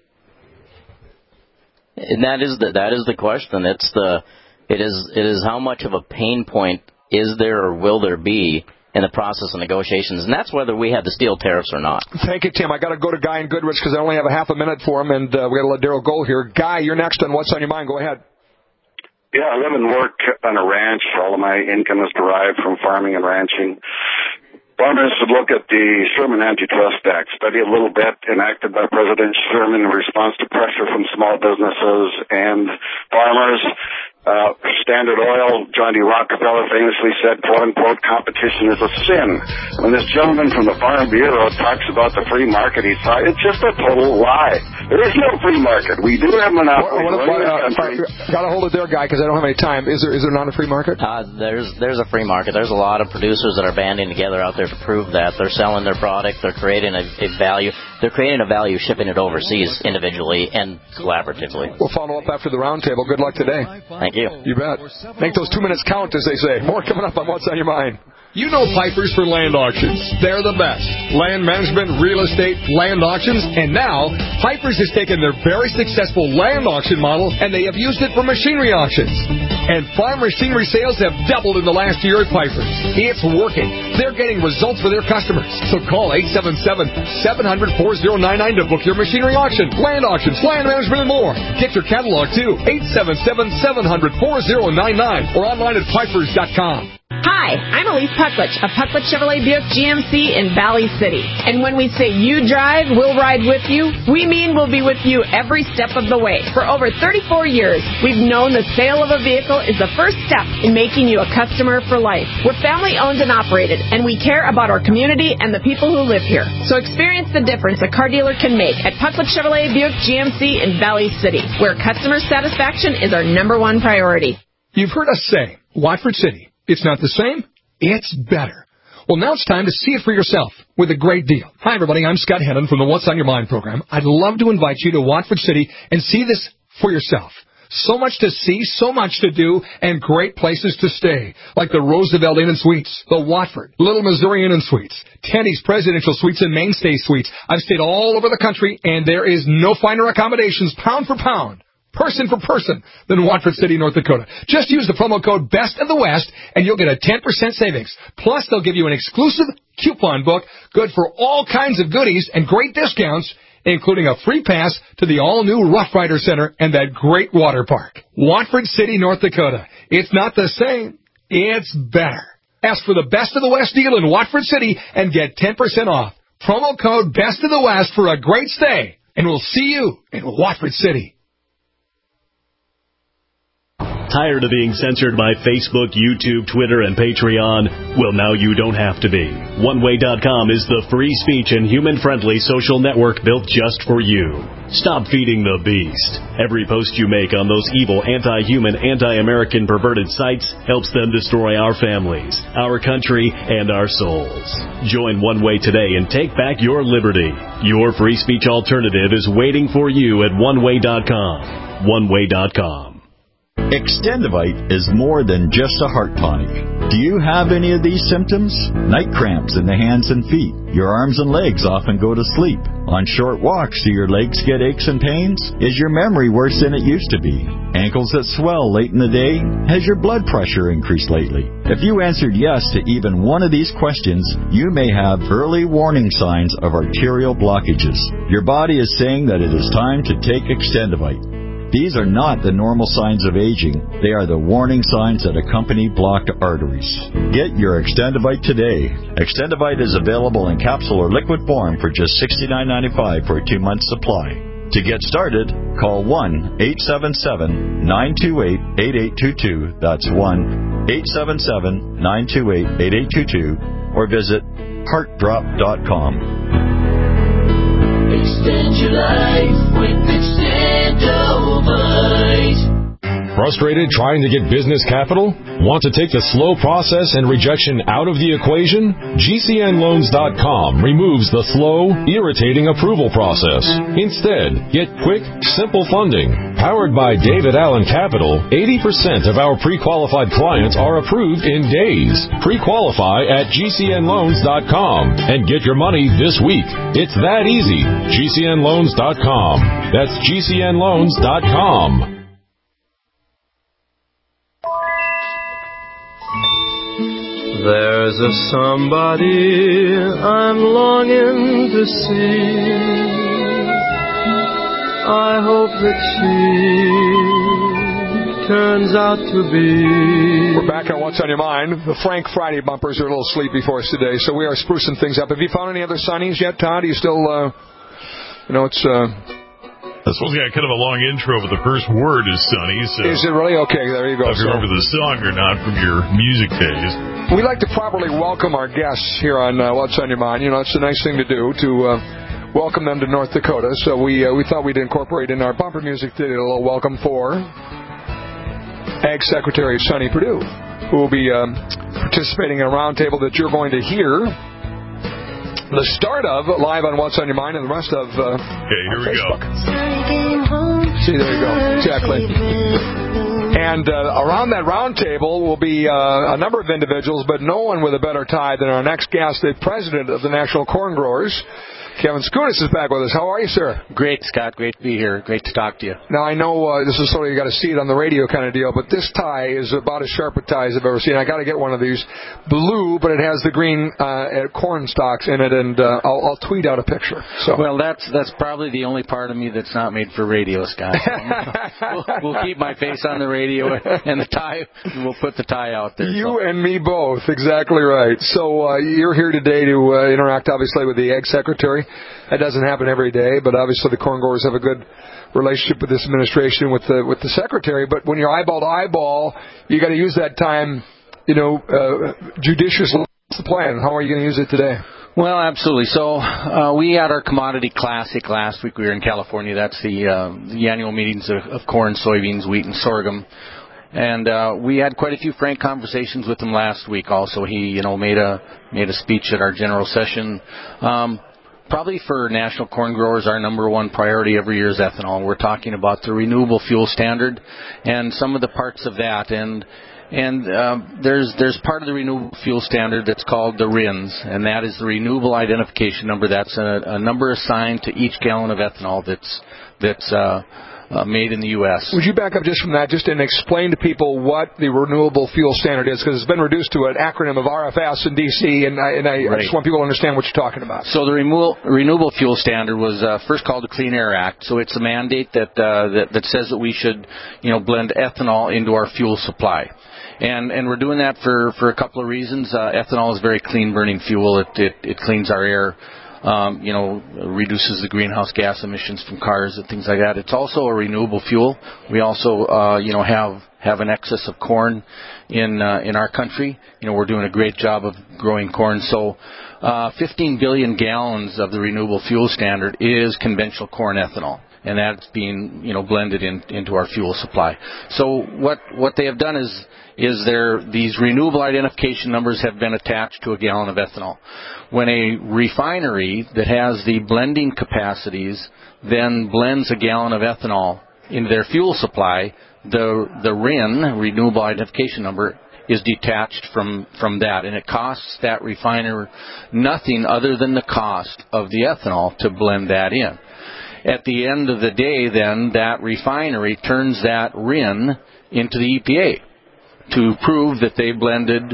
And that is the question. It is how much of a pain point is there or will there be in the process of negotiations, and that's whether we have the steel tariffs or not. Thank you, Tim. I got to go to Guy in Goodrich because I only have a half a minute for him, and we got to let Darrell go here. Guy, you're next on What's on Your Mind. Go ahead. Yeah, I live and work on a ranch. All of my income is derived from farming and ranching. Farmers should look at the Sherman Antitrust Act, study a little bit, enacted by President Sherman in response to pressure from small businesses and farmers. Standard Oil, John D. Rockefeller famously said, quote-unquote, competition is a sin. When this gentleman from the Farm Bureau talks about the free market, it's just a total lie. There is no free market. We do have monopoly. Got to hold it there, Guy, because I don't have any time. Is there not a free market? There's a free market. There's a lot of producers that are banding together out there to prove that. They're selling their product. They're creating a value. They're creating a value, shipping it overseas individually and collaboratively. We'll follow up after the roundtable. Good luck today. Thank you. You bet. Make those 2 minutes count, as they say. More coming up on What's on Your Mind. You know Pipers for Land Auctions. They're the best. Land management, real estate, land auctions, and now Pipers has taken their very successful land auction model and they have used it for machinery auctions. And farm machinery sales have doubled in the last year at Pipers. It's working. They're getting results for their customers. So call 877-700-4099 to book your machinery auction, land auctions, land management, and more. Get your catalog too. 877-700-4099 or online at pipers.com. Hi, I'm Elise Pucklich of Pucklich Chevrolet Buick GMC in Valley City. And when we say you drive, we'll ride with you, we mean we'll be with you every step of the way. For over 34 years, we've known the sale of a vehicle is the first step in making you a customer for life. We're family owned and operated, and we care about our community and the people who live here. So experience the difference a car dealer can make at Pucklich Chevrolet Buick GMC in Valley City, where customer satisfaction is our number one priority. You've heard us say, Watford City. It's not the same, it's better. Well, now it's time to see it for yourself with a great deal. Hi, everybody. I'm Scott Hennon from the What's on Your Mind program. I'd love to invite you to Watford City and see this for yourself. So much to see, so much to do, and great places to stay, like the Roosevelt Inn and Suites, the Watford, Little Missouri Inn and Suites, Tenny's Presidential Suites, and Mainstay Suites. I've stayed all over the country, and there is no finer accommodations, pound for pound, person for person, than Watford City, North Dakota. Just use the promo code Best of the West, and you'll get a 10% savings. Plus, they'll give you an exclusive coupon book, good for all kinds of goodies and great discounts, including a free pass to the all-new Rough Rider Center and that great water park. Watford City, North Dakota. It's not the same, it's better. Ask for the Best of the West deal in Watford City and get 10% off. Promo code Best of the West for a great stay, and we'll see you in Watford City. Tired of being censored by Facebook, YouTube, Twitter, and Patreon? Well, now you don't have to be. OneWay.com is the free speech and human-friendly social network built just for you. Stop feeding the beast. Every post you make on those evil, anti-human, anti-American perverted sites helps them destroy our families, our country, and our souls. Join One Way today and take back your liberty. Your free speech alternative is waiting for you at OneWay.com. OneWay.com. Extendivite is more than just a heart tonic. Do you have any of these symptoms? Night cramps in the hands and feet. Your arms and legs often go to sleep. On short walks, do your legs get aches and pains? Is your memory worse than it used to be? Ankles that swell late in the day? Has your blood pressure increased lately? If you answered yes to even one of these questions, you may have early warning signs of arterial blockages. Your body is saying that it is time to take Extendivite. These are not the normal signs of aging. They are the warning signs that accompany blocked arteries. Get your Extendivite today. Extendivite is available in capsule or liquid form for just $69.95 for a 2-month supply. To get started, call 1-877-928-8822. That's 1-877-928-8822. Or visit heartdrop.com. Extend your life with Extendivite. Frustrated trying to get business capital? Want to take the slow process and rejection out of the equation? GCNloans.com removes the slow, irritating approval process. Instead, get quick, simple funding. Powered by David Allen Capital, 80% of our pre-qualified clients are approved in days. Pre-qualify at GCNloans.com and get your money this week. It's that easy. GCNloans.com. That's GCNloans.com. There's a somebody I'm longing to see. I hope that she turns out to be. We're back on What's on Your Mind. The Frank Friday bumpers are a little sleepy for us today, so we are sprucing things up. Have you found any other signings yet, Todd? Are you still, it's... I suppose we got kind of a long intro, but the first word is Sunny. So is it really? Okay, there you go. If you remember the song or not from your music days. We like to properly welcome our guests here on What's on Your Mind. You know, it's a nice thing to do, to welcome them to North Dakota. So we thought we'd incorporate in our bumper music today a little welcome for Ag Secretary Sonny Perdue, who will be participating in a roundtable that you're going to hear the start of live on What's on Your Mind and the rest of okay, here we Facebook. go. See, there you go. Exactly. And around that round table will be a number of individuals, but no one with a better tie than our next guest, the president of the National Corn Growers. Kevin Skunis is back with us. How are you, sir? Great, Scott. Great to be here. Great to talk to you. Now, I know this is sort of, you got to see it on the radio kind of deal, but this tie is about as sharp a tie as I've ever seen. I got to get one of these. Blue, but it has the green corn stalks in it, and I'll tweet out a picture. So. Well, that's probably the only part of me that's not made for radio, Scott. We'll keep my face on the radio and the tie, and we'll put the tie out there. You and me both. Exactly right. So you're here today to interact, obviously, with the Ag Secretary. That doesn't happen every day, but obviously the corn growers have a good relationship with this administration, with the secretary. But when you're eyeball to eyeball, you got to use that time, judiciously. What's the plan? How are you going to use it today? Well, absolutely. So we had our Commodity Classic last week. We were in California. That's the annual meetings of corn, soybeans, wheat, and sorghum. And we had quite a few frank conversations with him last week. Also, he made a speech at our general session. Probably for national corn growers, our number one priority every year is ethanol. We're talking about the renewable fuel standard and some of the parts of that. And there's part of the renewable fuel standard that's called the RINs, and that is the renewable identification number. That's a number assigned to each gallon of ethanol that's made in the U.S. Would you back up just from that, just and explain to people what the renewable fuel standard is, because it's been reduced to an acronym of RFS in D.C., and I just want people to understand what you're talking about. So the renewable fuel standard was first called the Clean Air Act. So it's a mandate that says that we should, blend ethanol into our fuel supply. And we're doing that for a couple of reasons. Ethanol is a very clean burning fuel. It cleans our air. Reduces the greenhouse gas emissions from cars and things like that. It's also a renewable fuel. We also, have an excess of corn in our country. We're doing a great job of growing corn. So, 15 billion gallons of the renewable fuel standard is conventional corn ethanol, and that's being, blended into our fuel supply. So what they have done is these renewable identification numbers have been attached to a gallon of ethanol. When a refinery that has the blending capacities then blends a gallon of ethanol into their fuel supply, the RIN, renewable identification number, is detached from that, and it costs that refiner nothing other than the cost of the ethanol to blend that in. At the end of the day, then, that refinery turns that RIN into the EPA to prove that they blended,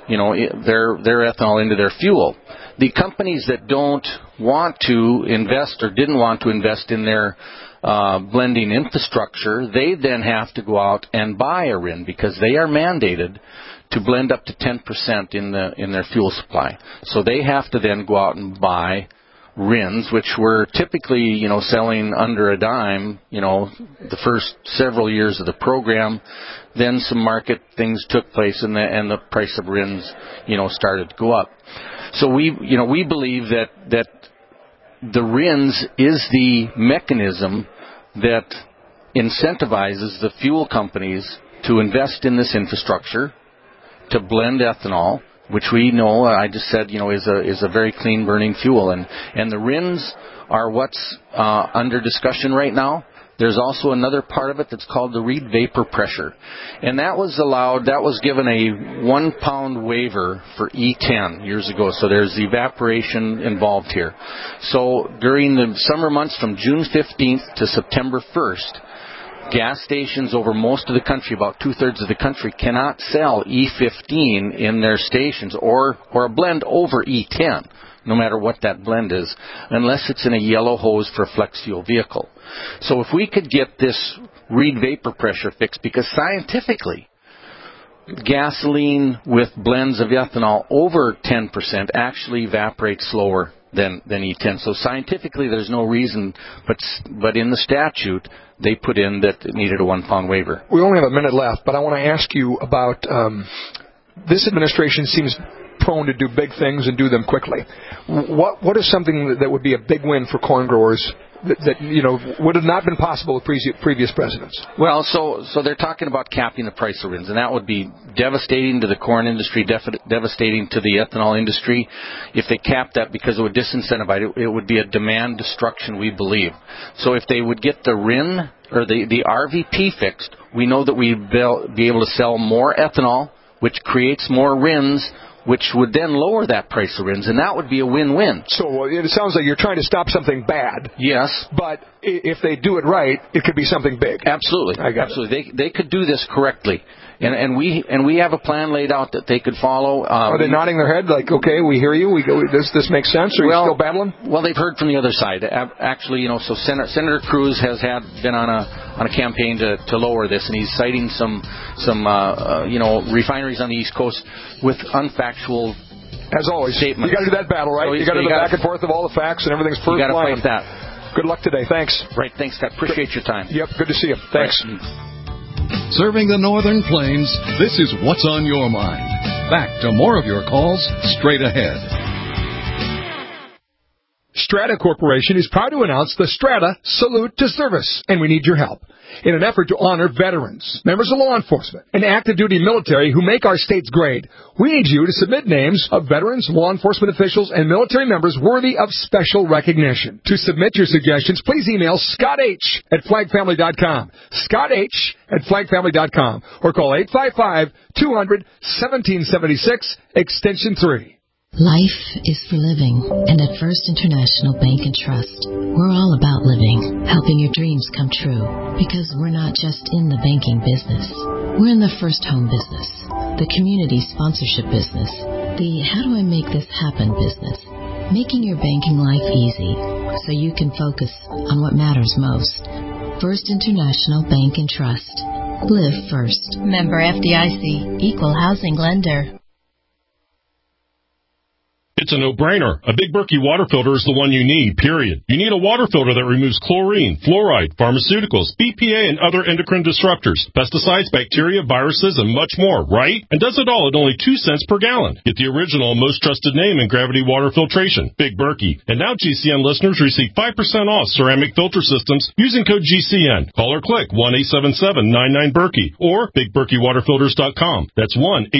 their ethanol into their fuel. The companies that don't want to invest or didn't want to invest in their blending infrastructure, they then have to go out and buy a RIN because they are mandated to blend up to 10% in their fuel supply. So they have to then go out and buy RINs, which were typically, selling under a dime, the first several years of the program. Then some market things took place, and the price of RINs, started to go up. So we believe that the RINs is the mechanism that incentivizes the fuel companies to invest in this infrastructure, to blend ethanol, which we know, I just said, is a very clean burning fuel. And the RINs are what's under discussion right now. There's also another part of it that's called the Reid vapor pressure. And that was given a 1 pound waiver for E10 years ago. So there's evaporation involved here. So during the summer months from June 15th to September 1st, gas stations over most of the country, about 2/3 of the country, cannot sell E15 in their stations or a blend over E10, no matter what that blend is, unless it's in a yellow hose for a flex fuel vehicle. So if we could get this Reid vapor pressure fixed, because scientifically, gasoline with blends of ethanol over 10% actually evaporates slower than E10. So scientifically, there's no reason, but in the statute, they put in that it needed a 1 pound waiver. We only have a minute left, but I want to ask you about this administration seems prone to do big things and do them quickly. What is something that would be a big win for corn growers that would have not been possible with previous presidents? Well, so they're talking about capping the price of RINs, and that would be devastating to the corn industry, devastating to the ethanol industry. If they capped that, because it would disincentivize it, would be a demand destruction, we believe. So if they would get the RIN or the RVP fixed, we know that we'd be able to sell more ethanol, which creates more RINs, which would then lower that price of RINs, and that would be a win-win. So it sounds like you're trying to stop something bad. Yes. But if they do it right, it could be something big. Absolutely. Absolutely. They could do this correctly. And we have a plan laid out that they could follow. Are they nodding their head like, okay, we hear you, this makes sense, or are you still battling? Well, they've heard from the other side. Actually, so Senator Cruz has been on a campaign to lower this, and he's citing some refineries on the East Coast with unfactual as always statements. You got to do that battle, right? So you got to do the back and forth of all the facts and everything's first line. You got to fight that. Good luck today. Thanks. Right. Thanks, Scott. Appreciate your time. Yep. Good to see you. Thanks. Right. Serving the Northern Plains, this is What's on Your Mind. Back to more of your calls straight ahead. Strata Corporation is proud to announce the Strata Salute to Service, and we need your help. In an effort to honor veterans, members of law enforcement, and active duty military who make our states great, we need you to submit names of veterans, law enforcement officials, and military members worthy of special recognition. To submit your suggestions, please email Scott H. at flagfamily.com, Scott H. at flagfamily.com, or call 855-200-1776, extension 3. Life is for living, and at First International Bank and Trust, we're all about living, helping your dreams come true, because we're not just in the banking business. We're in the first home business, the community sponsorship business, the how do I make this happen business, making your banking life easy so you can focus on what matters most. First International Bank and Trust. Live first. Member FDIC. Equal housing lender. It's a no-brainer. A Big Berkey water filter is the one you need, period. You need a water filter that removes chlorine, fluoride, pharmaceuticals, BPA, and other endocrine disruptors, pesticides, bacteria, viruses, and much more, right? And does it all at only 2 cents per gallon. Get the original, most trusted name in gravity water filtration, Big Berkey. And now GCN listeners receive 5% off ceramic filter systems using code GCN. Call or click 1-877-99-BERKEY or BigBerkeyWaterFilters.com. That's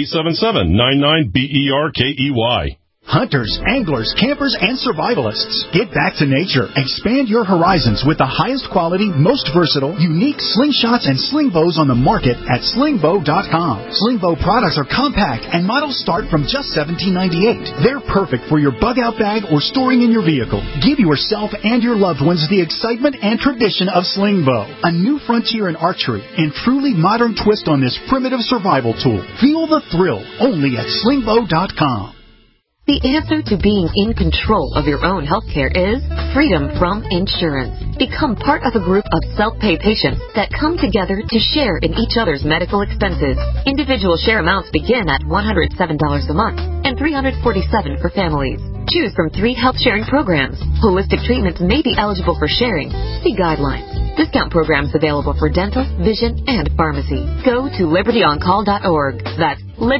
1-877-99-BERKEY. Hunters, anglers, campers, and survivalists, get back to nature. Expand your horizons with the highest quality, most versatile, unique slingshots and sling bows on the market at slingbow.com. Slingbow products are compact and models start from just $17.98. They're perfect for your bug-out bag or storing in your vehicle. Give yourself and your loved ones the excitement and tradition of Slingbow, a new frontier in archery and truly modern twist on this primitive survival tool. Feel the thrill only at slingbow.com. The answer to being in control of your own healthcare is freedom from insurance. Become part of a group of self-pay patients that come together to share in each other's medical expenses. Individual share amounts begin at $107 a month and $347 for families. Choose from 3 health-sharing programs. Holistic treatments may be eligible for sharing. See guidelines. Discount programs available for dental, vision, and pharmacy. Go to libertyoncall.org. That's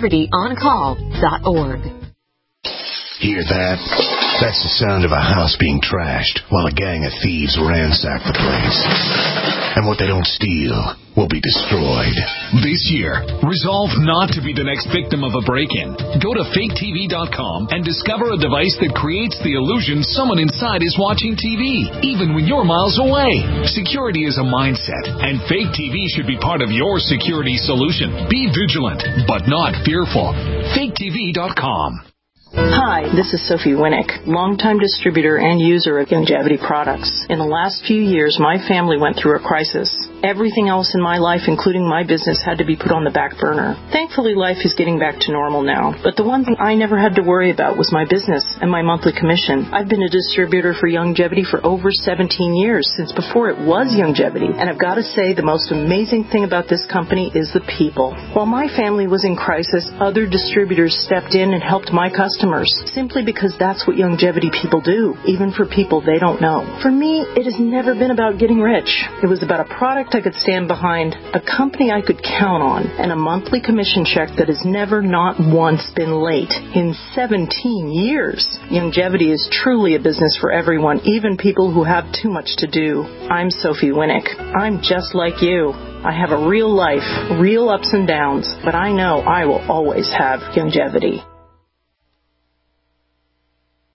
libertyoncall.org. Hear that? That's the sound of a house being trashed while a gang of thieves ransack the place. And what they don't steal will be destroyed. This year, resolve not to be the next victim of a break-in. Go to faketv.com and discover a device that creates the illusion someone inside is watching TV, even when you're miles away. Security is a mindset, and Fake TV should be part of your security solution. Be vigilant, but not fearful. faketv.com. Hi, this is Sophie Winnick, longtime distributor and user of Youngevity products. In the last few years, my family went through a crisis. Everything else in my life, including my business, had to be put on the back burner. Thankfully, life is getting back to normal now. But the one thing I never had to worry about was my business and my monthly commission. I've been a distributor for Youngevity for over 17 years, since before it was Youngevity. And I've got to say, the most amazing thing about this company is the people. While my family was in crisis, other distributors stepped in and helped my customers, simply because that's what Youngevity people do, even for people they don't know. For me, it has never been about getting rich. It was about a product I could stand behind, a company I could count on, and a monthly commission check that has never not once been late in 17 years. Youngevity is truly a business for everyone, even people who have too much to do. I'm Sophie Winnick. I'm just like you. I have a real life, real ups and downs, but I know I will always have Youngevity.